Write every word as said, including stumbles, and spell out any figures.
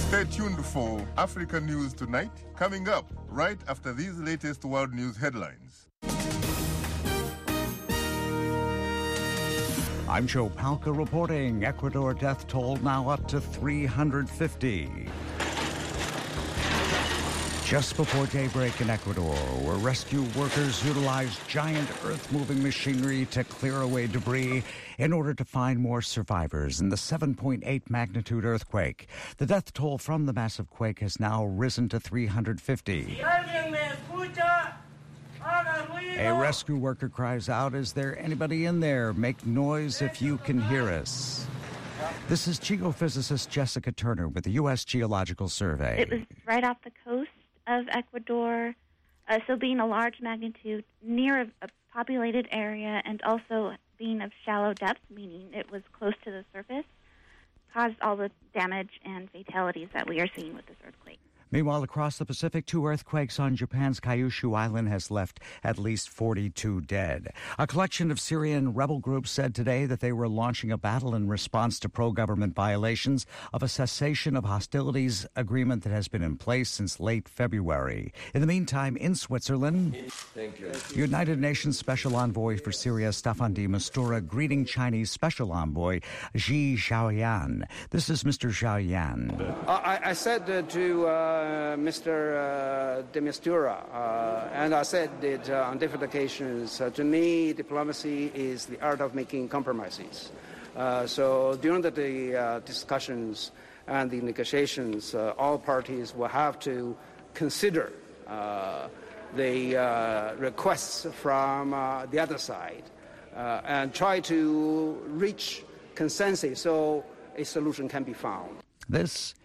Stay tuned for Africa News Tonight, coming up right after these latest world news headlines. I'm Joe Palca reporting. Ecuador death toll now up to three hundred fifty. Just before daybreak in Ecuador, where rescue workers utilized giant earth-moving machinery to clear away debris in order to find more survivors in the seven point eight magnitude earthquake. The death toll from the massive quake has now risen to three hundred fifty. A rescue worker cries out, "Is there anybody in there? Make noise if you can hear us." This is geophysicist Jessica Turner with the U S Geological Survey. It was right off the coast of Ecuador, uh, so being a large magnitude near a, a populated area and also being of shallow depth, meaning it was close to the surface, caused all the damage and fatalities that we are seeing with this earthquake. Meanwhile, across the Pacific, two earthquakes on Japan's Kyushu Island has left at least forty-two dead. A collection of Syrian rebel groups said today that they were launching a battle in response to pro-government violations of a cessation of hostilities agreement that has been in place since late February. In the meantime, in Switzerland, Thank you. United Nations Special Envoy for Syria, Staffan de Mistura, greeting Chinese Special Envoy Xi Zhaoyan. This is Mister Zhaoyan. Uh, I, I said uh, to... Uh, Uh, Mister Uh, de Mistura, uh, and I said it uh, on different occasions. Uh, to me, diplomacy is the art of making compromises. Uh, so during the, the uh, discussions and the negotiations, uh, all parties will have to consider uh, the uh, requests from uh, the other side uh, and try to reach consensus so a solution can be found. This